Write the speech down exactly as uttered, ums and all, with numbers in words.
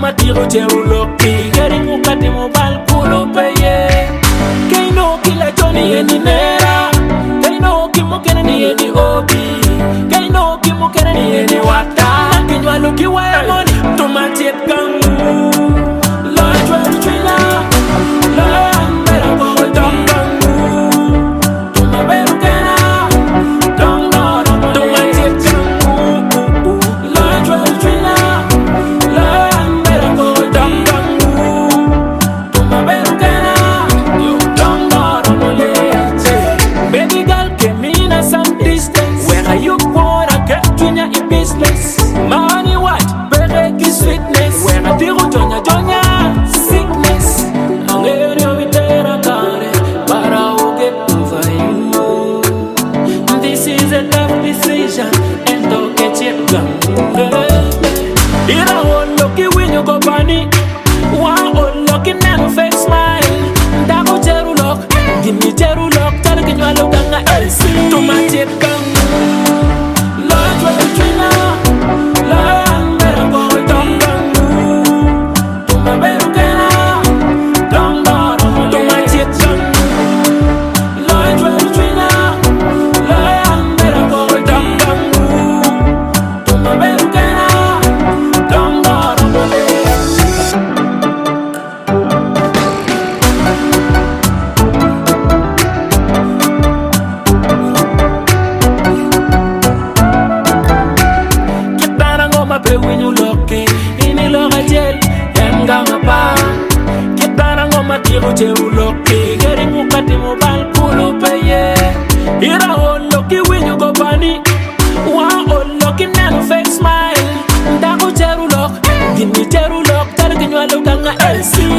matiro cheru loki geri mukati mobile kulo peye kaino kila joni eni nera kaino kimukene ni eni obi kaino kimukene ni eni wata kinywa luki wa money to matiet kangu la twelve twila la mbera kwa dom kangu to maberu kena dom no to matiet kangu la twelve twila la mbera kwa dom kangu to maberu kena dom no no le baby girl came in at some distance where are you wanna get to your business money what bereki sweetness where I do jonya jonya sickness angero vitera kare but I will get over you. This is a tough decision and don't get it done. Ira on lucky when you go bunny one on lucky never fake smile dago jeru lock give me jeru lock tell you you look at L C to my tip gang Lord what you know Lord better go dum dum to my better get dum dum to my tip gang Lord what you know Lord better go dum dum to my better get dum dum when you lucky in the loga jail and gama pa kitana ngoma tiro cheru lucky getting mukati mobile pulo paye ira on lucky when you go bunny one on lucky never fake smile dago cheru lock give me cheru lock tell you look at L C